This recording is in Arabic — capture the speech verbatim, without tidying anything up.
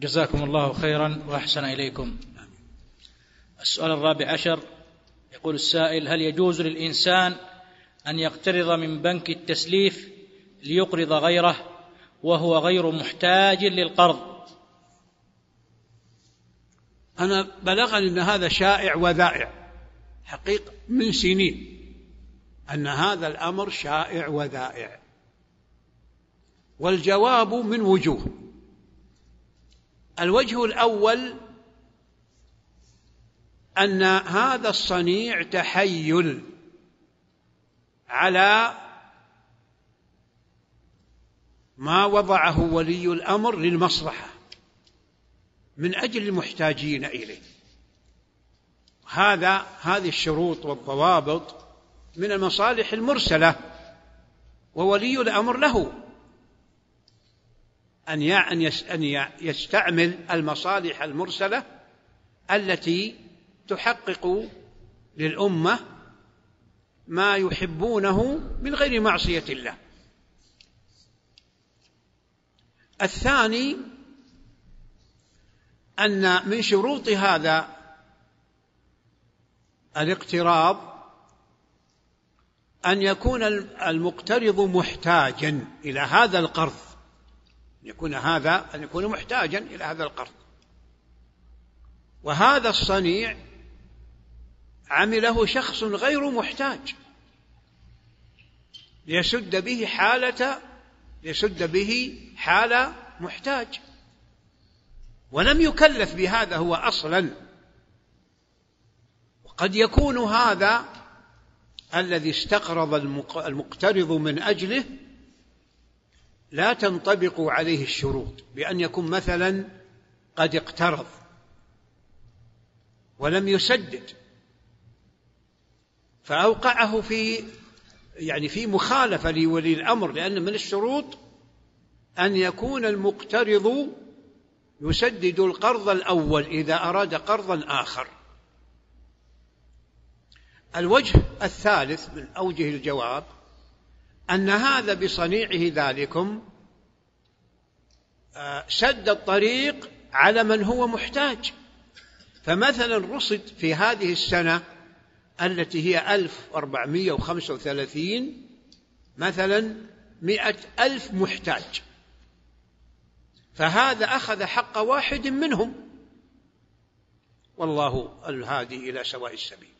جزاكم الله خيرا وأحسن إليكم. السؤال الرابع عشر، يقول السائل: هل يجوز للإنسان أن يقترض من بنك التسليف ليقرض غيره وهو غير محتاج للقرض؟ أنا بلغني أن هذا شائع وذائع حقيقة من سنين، أن هذا الأمر شائع وذائع، والجواب من وجوه. الوجه الأول أن هذا الصنيع تحيل على ما وضعه ولي الأمر للمصلحة من أجل المحتاجين إليه. هذا هذه الشروط والضوابط من المصالح المرسلة، وولي الأمر له أن يستعمل المصالح المرسلة التي تحقق للأمة ما يحبونه من غير معصية الله. الثاني أن من شروط هذا الاقتراض أن يكون المقترض محتاجا إلى هذا القرض، يكون هذا أن يكون محتاجا إلى هذا القرض، وهذا الصنيع عمله شخص غير محتاج ليسد به حالة يسد به حال محتاج، ولم يكلف بهذا هو أصلا. وقد يكون هذا الذي استقرض المقترض من أجله لا تنطبق عليه الشروط، بأن يكون مثلا قد اقترض ولم يسدد، فأوقعه في يعني في مخالفة لولي الأمر، لأن من الشروط أن يكون المقترض يسدد القرض الأول إذا أراد قرضا آخر. الوجه الثالث من أوجه الجواب أن هذا بصنيعه ذلكم سد الطريق على من هو محتاج. فمثلا رصد في هذه السنة التي هي ألف وأربعمائة وخمسة وثلاثين مثلا مئة ألف محتاج، فهذا أخذ حق واحد منهم، والله الهادي إلى سواء السبيل.